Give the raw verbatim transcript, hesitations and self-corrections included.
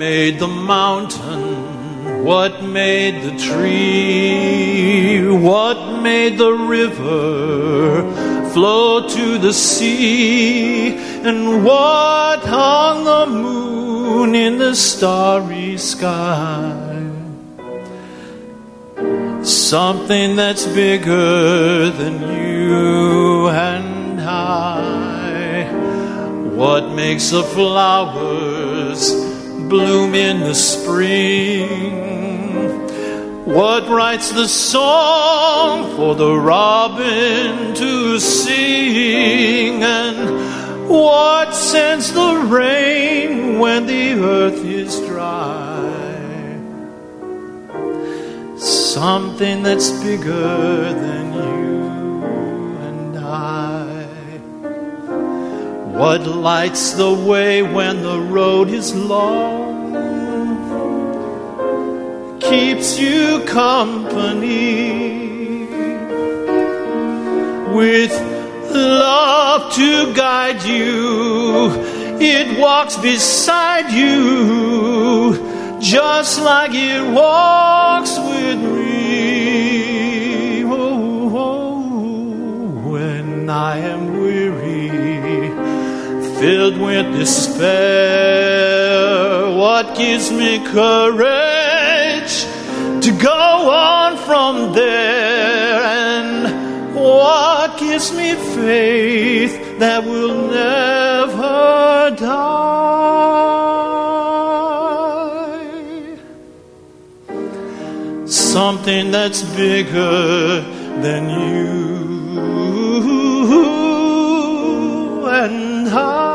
made the mountain? What made the tree? What made the river flow to the sea? And what hung the moon in the starry sky? Something that's bigger than you and I. What makes the flowers bloom in the spring? What writes the song for the robin to sing? And what sends the rain when the earth is dry? Something that's bigger than you and I. What lights the way when the road is long? Keeps you company with love to guide you. It walks beside you just like it walks with me. Oh, oh, when I am weary, filled with despair, what gives me courage to go on from there? And what gives me faith that will never die? Something that's bigger than you and I.